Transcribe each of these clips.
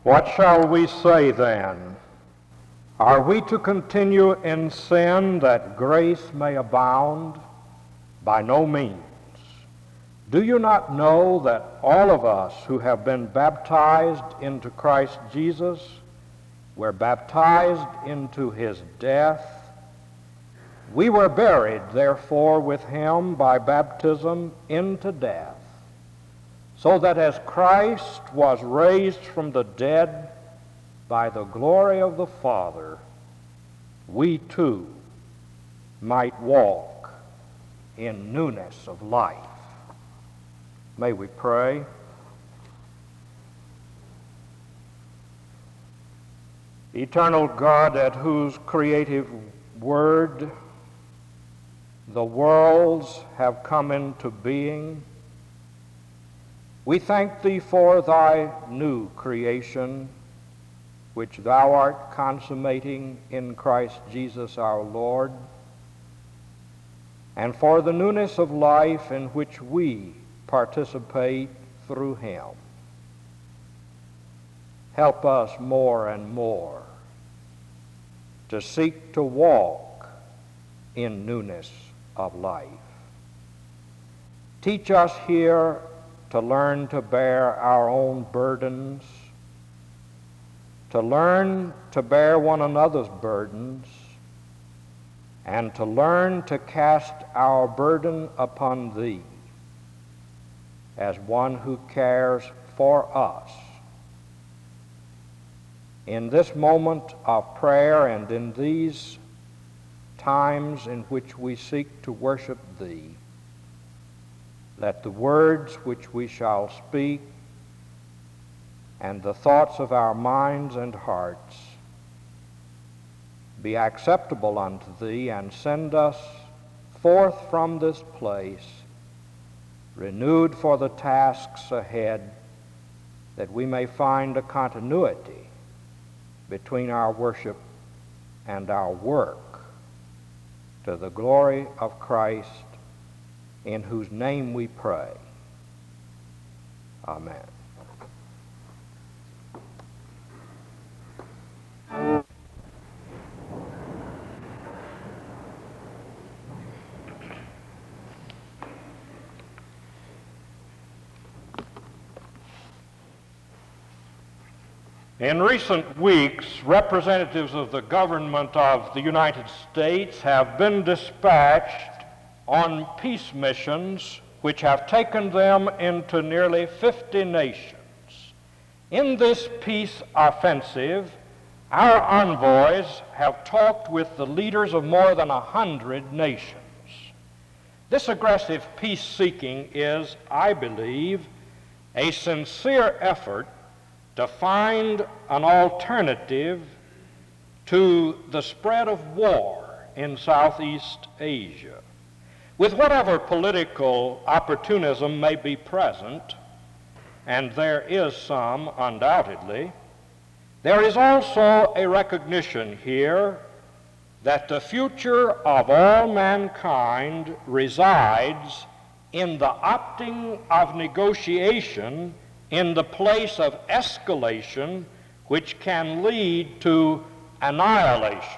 What shall we say then? Are we to continue in sin that grace may abound? By no means. Do you not know that all of us who have been baptized into Christ Jesus were baptized into his death? We were buried, therefore, with him by baptism into death, so that as Christ was raised from the dead by the glory of the Father, we too might walk in newness of life. May we pray. Eternal God, at whose creative word the worlds have come into being, we thank thee for thy new creation, which thou art consummating in Christ Jesus our Lord, and for the newness of life in which we participate through him. Help us more and more to seek to walk in newness of life. Teach us here to learn to bear our own burdens, to learn to bear one another's burdens, and to learn to cast our burden upon thee as one who cares for us. In this moment of prayer and in these times in which we seek to worship thee, let the words which we shall speak and the thoughts of our minds and hearts be acceptable unto thee, and send us forth from this place renewed for the tasks ahead, that we may find a continuity between our worship and our work, to the glory of Christ, in whose name we pray. Amen. In recent weeks, representatives of the government of the United States have been dispatched on peace missions which have taken them into nearly 50 nations. In this peace offensive, our envoys have talked with the leaders of more than 100 nations. This aggressive peace-seeking is, I believe, a sincere effort to find an alternative to the spread of war in Southeast Asia. With whatever political opportunism may be present, and there is some undoubtedly, there is also a recognition here that the future of all mankind resides in the opting of negotiation in the place of escalation, which can lead to annihilation.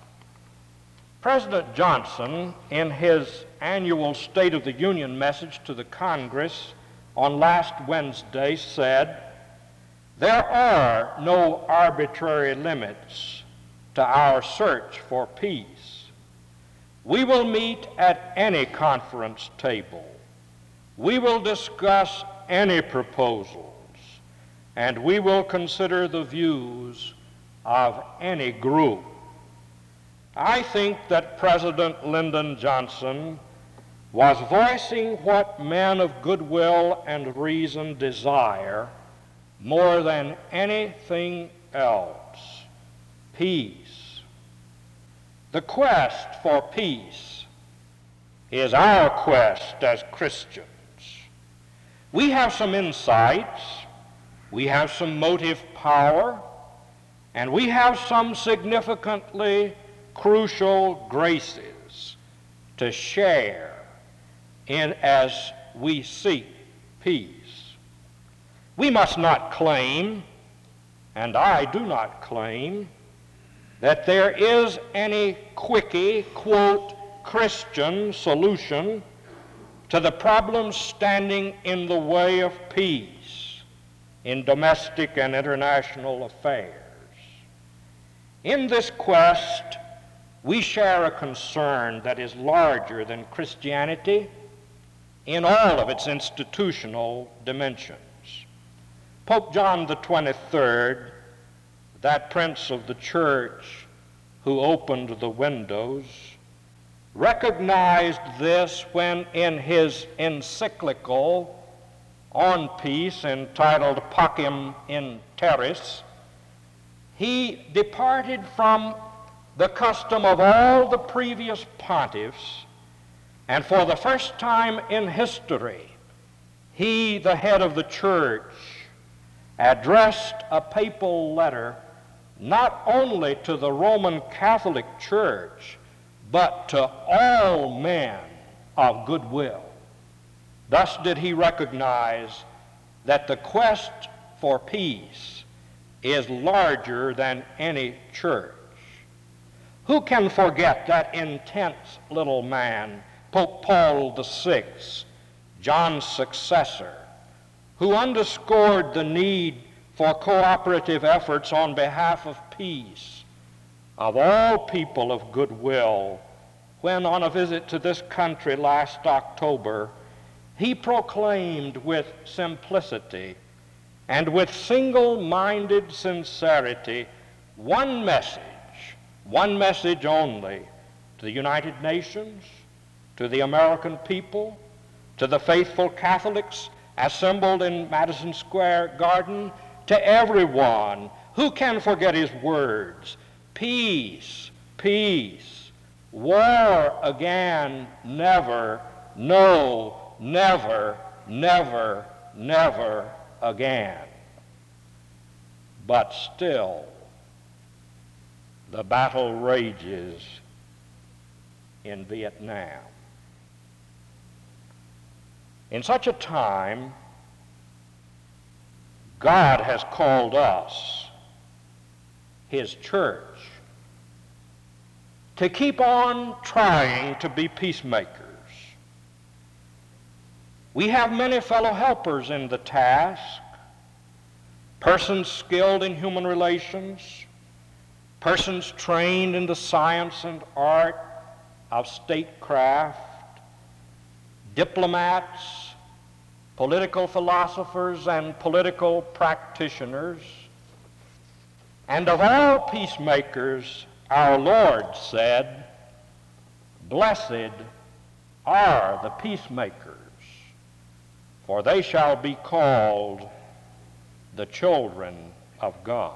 President Johnson, in his annual State of the Union message to the Congress on last Wednesday, said, "There are no arbitrary limits to our search for peace. We will meet at any conference table. We will discuss any proposals, and we will consider the views of any group." I think that President Lyndon Johnson was voicing what men of goodwill and reason desire more than anything else: peace. The quest for peace is our quest as Christians. We have some insights, we have some motive power, and we have some significantly crucial graces to share in as we seek peace. We must not claim and I do not claim that there is any quickie, quote, Christian solution to the problems standing in the way of peace in domestic and international affairs. In this quest, we share a concern that is larger than Christianity in all of its institutional dimensions. Pope John the 23rd, that prince of the church who opened the windows, recognized this when in his encyclical on peace entitled Pacem in Terris, he departed from the custom of all the previous pontiffs, and for the first time in history, he, the head of the church, addressed a papal letter not only to the Roman Catholic Church, but to all men of goodwill. Thus did he recognize that the quest for peace is larger than any church. Who can forget that intense little man, Pope Paul VI, John's successor, who underscored the need for cooperative efforts on behalf of peace of all people of goodwill, when on a visit to this country last October, he proclaimed with simplicity and with single-minded sincerity one message only, to the United Nations, to the American people, to the faithful Catholics assembled in Madison Square Garden, to everyone. Who can forget his words? Peace, peace, war again, never, no, never, never, never again. But still, the battle rages in Vietnam. In such a time, God has called us, His church, to keep on trying to be peacemakers. We have many fellow helpers in the task, persons skilled in human relations, persons trained in the science and art of statecraft, diplomats, political philosophers, and political practitioners. And of all peacemakers, our Lord said, "Blessed are the peacemakers, for they shall be called the children of God."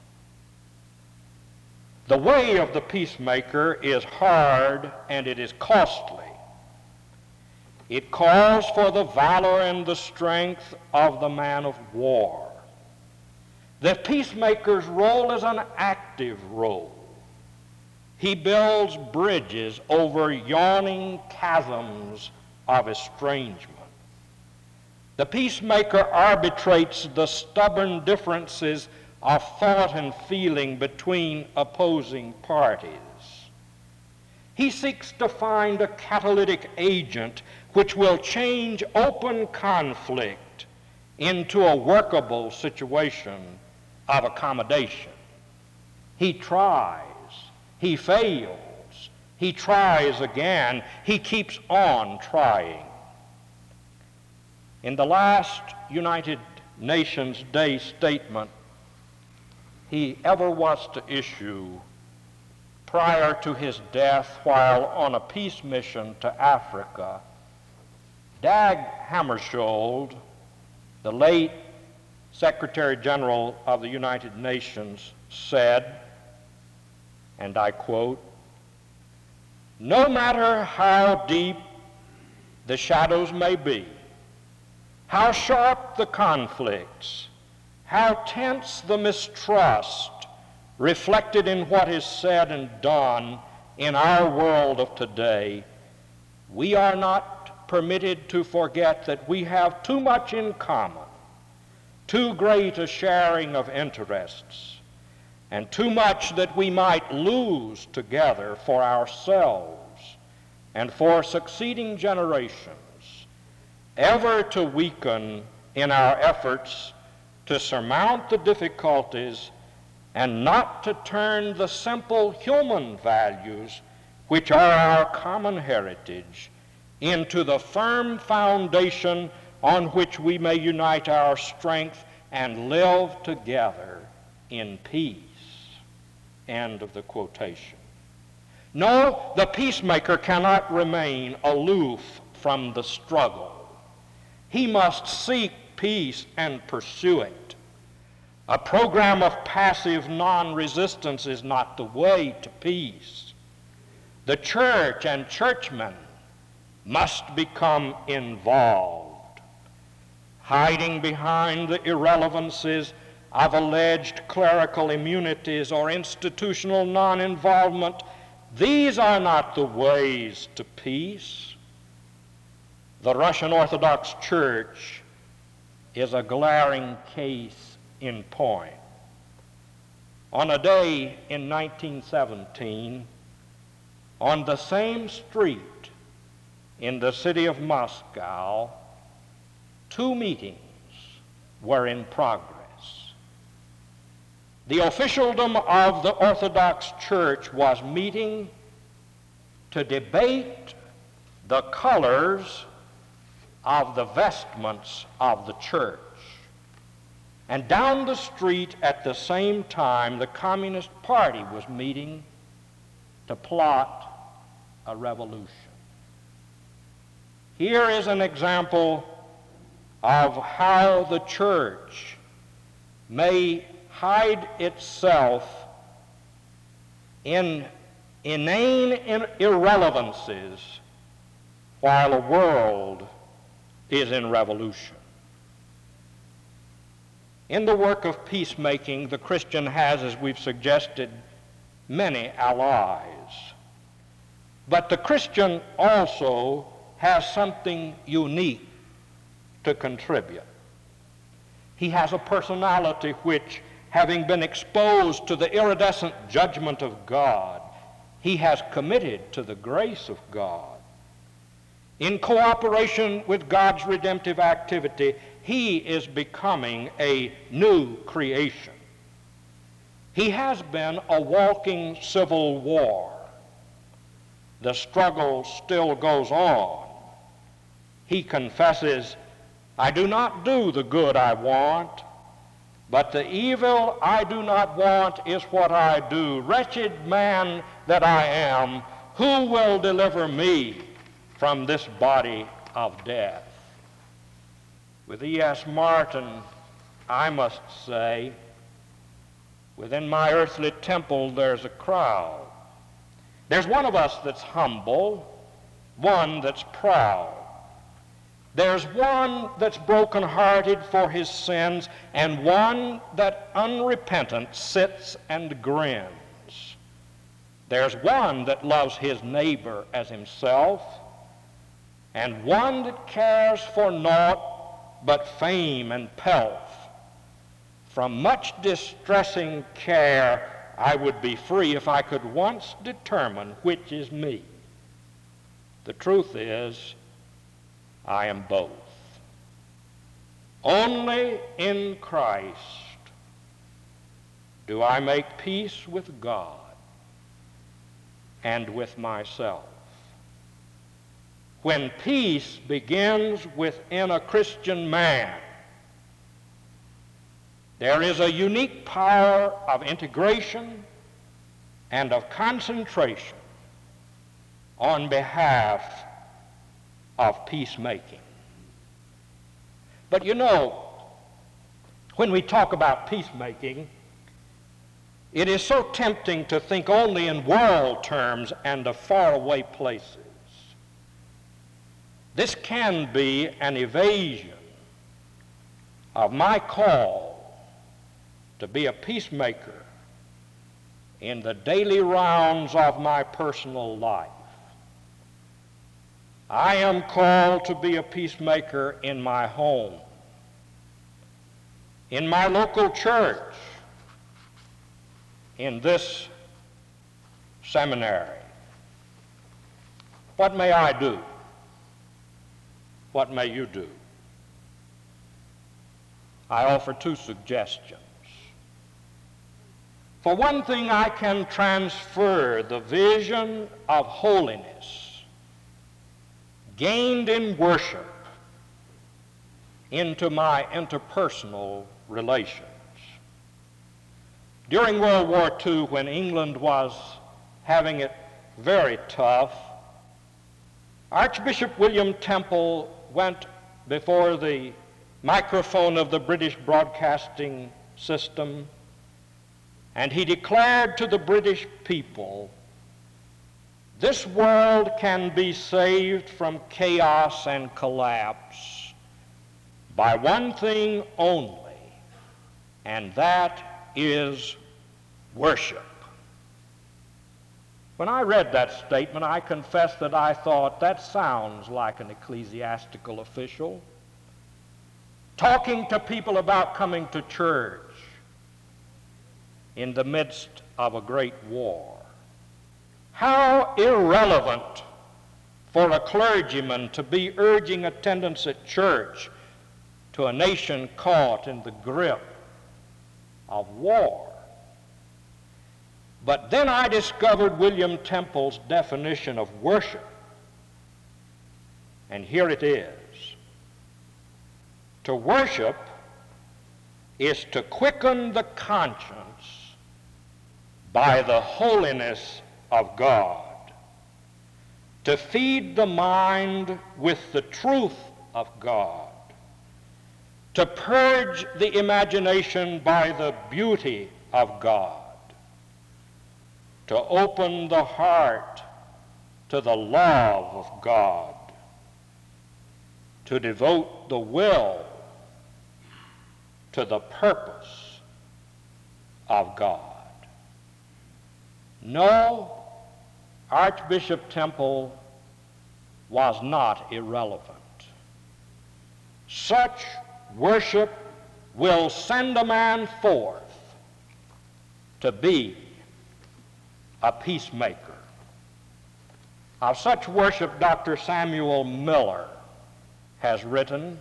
The way of the peacemaker is hard and it is costly. It calls for the valor and the strength of the man of war. The peacemaker's role is an active role. He builds bridges over yawning chasms of estrangement. The peacemaker arbitrates the stubborn differences of thought and feeling between opposing parties. He seeks to find a catalytic agent which will change open conflict into a workable situation of accommodation. He tries, he fails, he tries again, he keeps on trying. In the last United Nations Day statement he ever was to issue prior to his death while on a peace mission to Africa, Dag Hammarskjöld, the late Secretary General of the United Nations, said, and I quote, "No matter how deep the shadows may be, how sharp the conflicts, how tense the mistrust reflected in what is said and done in our world of today, we are not permitted to forget that we have too much in common too great a sharing of interests, and too much that we might lose together for ourselves and for succeeding generations, ever to weaken in our efforts to surmount the difficulties and not to turn the simple human values which are our common heritage into the firm foundation on which we may unite our strength and live together in peace. End of the quotation. No, the peacemaker cannot remain aloof from the struggle. He must seek peace and pursue it. A program of passive non-resistance is not the way to peace. The church and churchmen must become involved. Hiding behind the irrelevancies of alleged clerical immunities or institutional non-involvement, these are not the ways to peace. The Russian Orthodox Church is a glaring case in point. On a day in 1917, on the same street in the city of Moscow, two meetings were in progress. The officialdom of the Orthodox Church was meeting to debate the colors of the vestments of the church. And down the street at the same time, the Communist Party was meeting to plot a revolution. Here is an example of how the church may hide itself in inane irrelevancies while the world is in revolution. In the work of peacemaking, the Christian has, as we've suggested, many allies. But the Christian also has something unique to contribute. He has a personality which, having been exposed to the iridescent judgment of God, he has committed to the grace of God. In cooperation with God's redemptive activity, he is becoming a new creation. He has been a walking civil war. The struggle still goes on. He confesses, "I do not do the good I want, but the evil I do not want is what I do. Wretched man that I am, who will deliver me from this body of death?" With E.S. Martin, I must say, within my earthly temple there's a crowd. There's one of us that's humble, one that's proud. There's one that's broken-hearted for his sins, and one that unrepentant sits and grins. There's one that loves his neighbor as himself, and one that cares for naught but fame and pelf. From much distressing care I would be free if I could once determine which is me. The truth is, I am both. Only in Christ do I make peace with God and with myself. When peace begins within a Christian man, there is a unique power of integration and of concentration on behalf of peacemaking. But you know, when we talk about peacemaking, it is so tempting to think only in world terms and of faraway places. This can be an evasion of my call to be a peacemaker in the daily rounds of my personal life. I am called to be a peacemaker in my home. in my local church, in this seminary. What may I do? What may you do? I offer two suggestions. For one thing, I can transfer the vision of holiness gained in worship into my interpersonal relations. During World War II, when England was having it very tough, Archbishop William Temple went before the microphone of the British Broadcasting System, and he declared to the British people, this world can be saved from chaos and collapse by one thing only, and that is worship. When I read that statement, I confess that I thought, that sounds like an ecclesiastical official talking to people about coming to church in the midst of a great war. How irrelevant for a clergyman to be urging attendance at church to a nation caught in the grip of war. But then I discovered William Temple's definition of worship, and here it is. To worship is to quicken the conscience by the holiness of God, to feed the mind with the truth of God, to purge the imagination by the beauty of God, to open the heart to the love of God, to devote the will to the purpose of God. No, Archbishop Temple was not irrelevant. Such worship will send a man forth to be a peacemaker. Of such worship, Dr. Samuel Miller has written,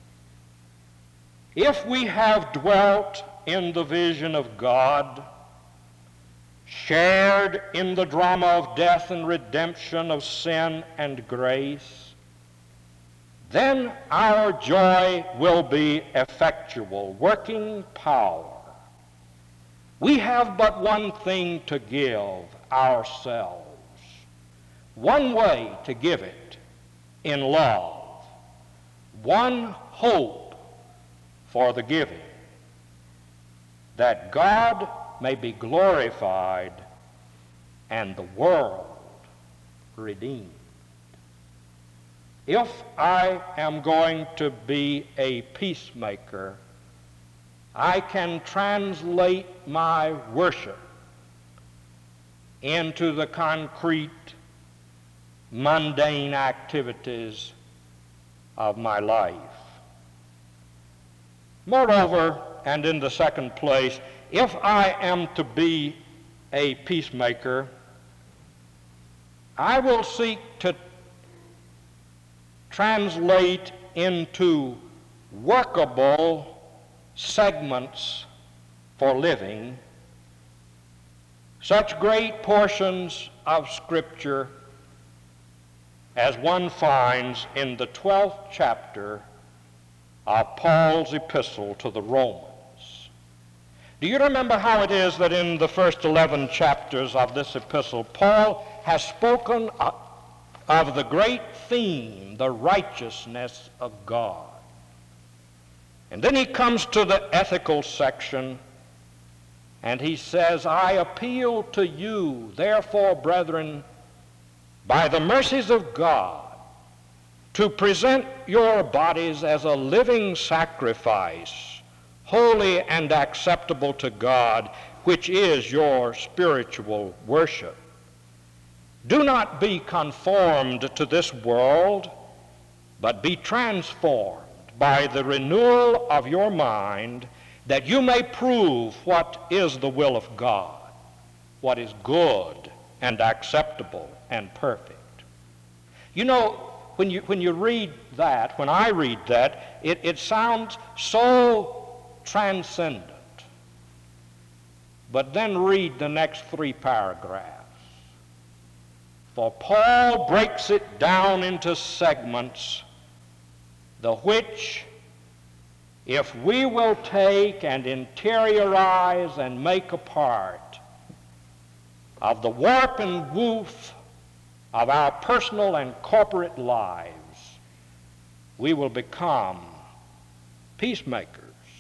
if we have dwelt in the vision of God, shared in the drama of death and redemption, of sin and grace, then our joy will be effectual, working power. We have but one thing to give ourselves, one way to give it, in love, one hope for the giving, that God may be glorified and the world redeemed. If I am going to be a peacemaker, I can translate my worship into the concrete, mundane activities of my life. Moreover, and in the second place, if I am to be a peacemaker, I will seek to translate into workable segments for living such great portions of Scripture as one finds in the 12th chapter of Paul's epistle to the Romans. Do you remember how it is that in the first 11 chapters of this epistle, Paul has spoken of the great theme, the righteousness of God? And then he comes to the ethical section, and he says, I appeal to you, therefore, brethren, by the mercies of God, to present your bodies as a living sacrifice, holy and acceptable to God, which is your spiritual worship. Do not be conformed to this world, but be transformed by the renewal of your mind, that you may prove what is the will of God, what is good and acceptable and perfect. You know, when you read that, when I read that, it sounds so transcendent. But then read the next 3 paragraphs. For Paul breaks it down into segments, the which, if we will take and interiorize and make a part of the warp and woof of our personal and corporate lives, we will become peacemakers.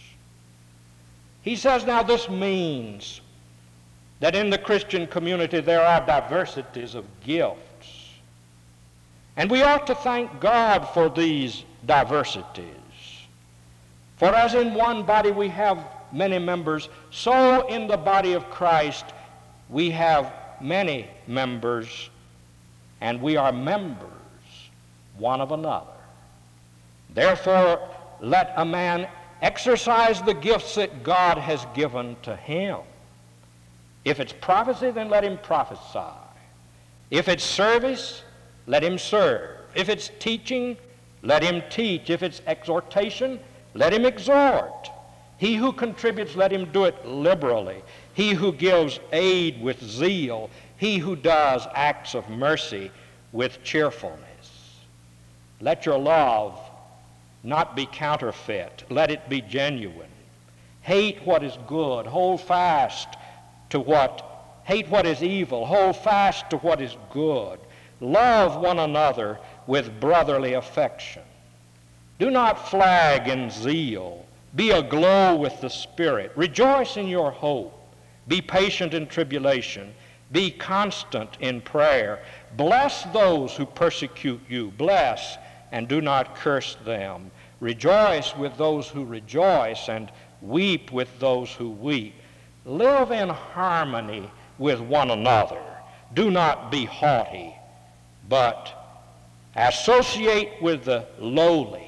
He says, now this means that in the Christian community there are diversities of gifts. And we ought to thank God for these diversities. For as in one body we have many members, so in the body of Christ we have many members, and we are members one of another. Therefore, let a man exercise the gifts that God has given to him. If it's prophecy, then let him prophesy. If it's service, let him serve. If it's teaching, let him teach. If it's exhortation, let him exhort. He who contributes, let him do it liberally. He who gives aid with zeal. He who does acts of mercy with cheerfulness. Let your love not be counterfeit. Let it be genuine. Hate what is good. Hold fast to hate what is evil. Hold fast to what is good. Love one another with brotherly affection. Do not flag in zeal. Be aglow with the Spirit. Rejoice in your hope. Be patient in tribulation. Be constant in prayer. Bless those who persecute you. Bless and do not curse them. Rejoice with those who rejoice, and weep with those who weep. Live in harmony with one another. Do not be haughty, but associate with the lowly.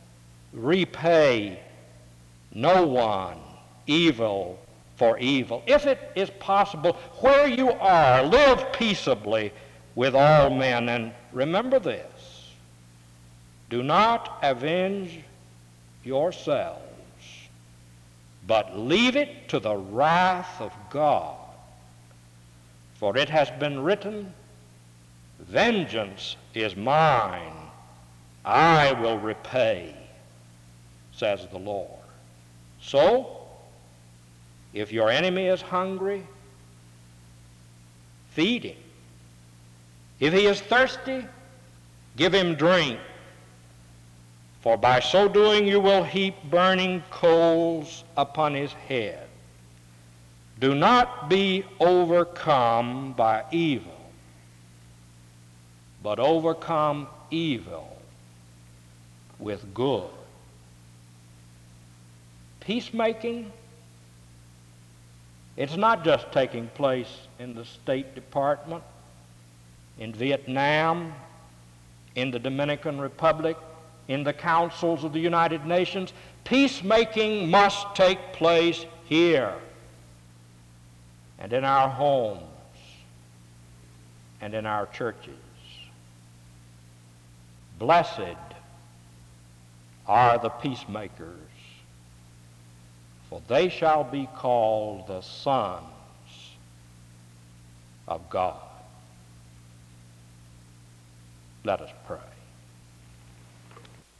Repay no one evil for evil. If it is possible, where you are, live peaceably with all men. And remember this: do not avenge yourselves, but leave it to the wrath of God. For it has been written, vengeance is mine, I will repay, says the Lord. So, if your enemy is hungry, feed him. If he is thirsty, give him drink. For by so doing you will heap burning coals upon his head. Do not be overcome by evil, but overcome evil with good. Peacemaking, it's not just taking place in the State Department, in Vietnam, in the Dominican Republic, in the councils of the United Nations. Peacemaking must take place here and in our homes and in our churches. Blessed are the peacemakers, for they shall be called the sons of God. Let us pray.